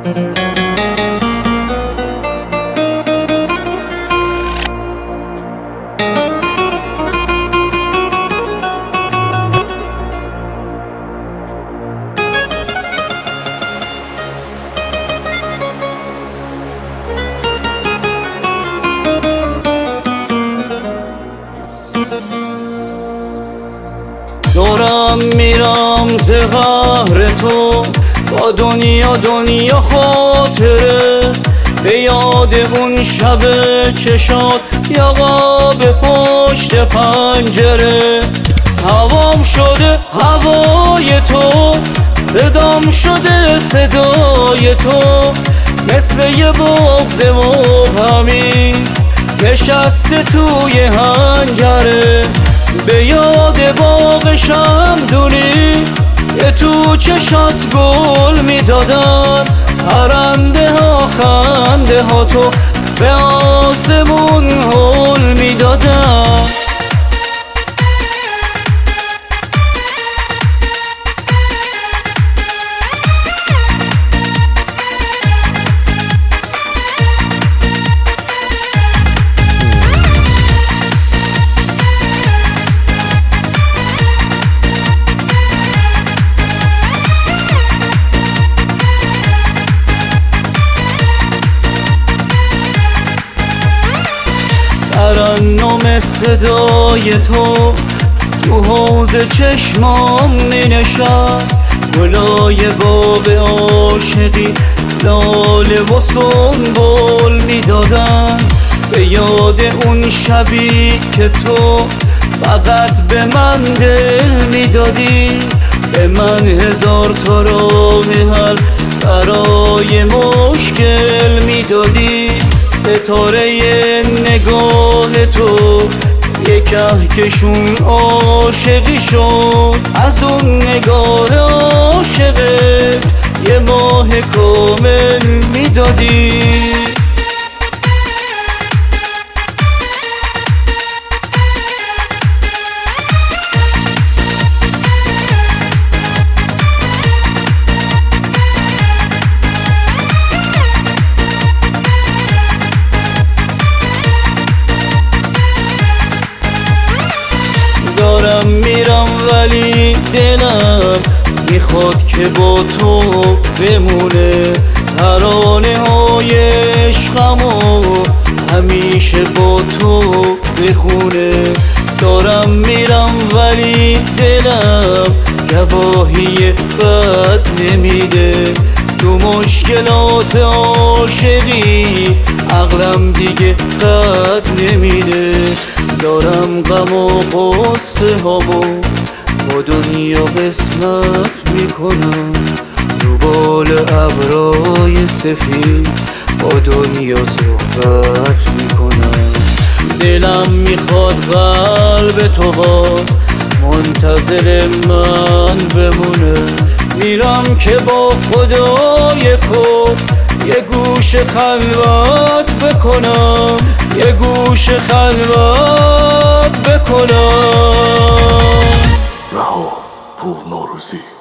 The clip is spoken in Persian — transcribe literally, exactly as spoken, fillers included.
دورم میرم ز قهر تو، با دنیا دنیا خاطره، به یاد اون شب چشات یقا به پشت پنجره. هوام شده هوای تو، صدام شده صدای تو، مثل یه بغض مبهمی نشسته توی هنجره. به یاد باغ شمدونی که تو چشات گل میدادن، پرنده ها خنده ها تو به آسمون هل میدادن. ترنم صدای تو تو حوض چشمام می نشست، گلای باب عاشقی لاله و سنبل می دادن. به یاد اون شبی که تو فقط به من دل می دادی، به من هزار تا راه حل برای مشکل می دادی. ستاره نگاه تو یه کهکشون عاشقی شد، از اون نگاه عاشقت یه ماه کامل میدادی. دارم میرم ولی دلم میخواد که با تو بمونه، ترانه های عشقمو همیشه با تو بخونه. دارم میرم ولی دلم گواهی بد نمیده، تو مشکلات عاشقی عقلم دیگه قد نمیده. دارم غم و قصه هامو با دنیا قسمت میکنم، رو بال ابرای سفید با دنیا صحبت میکنم. دلم میخواد قلب تو باز منتظر من بمونه، میرم که با خدای خود یه گوش خلوت بکنم، یه گوش خلوت بکنم. رها پور نوروزی.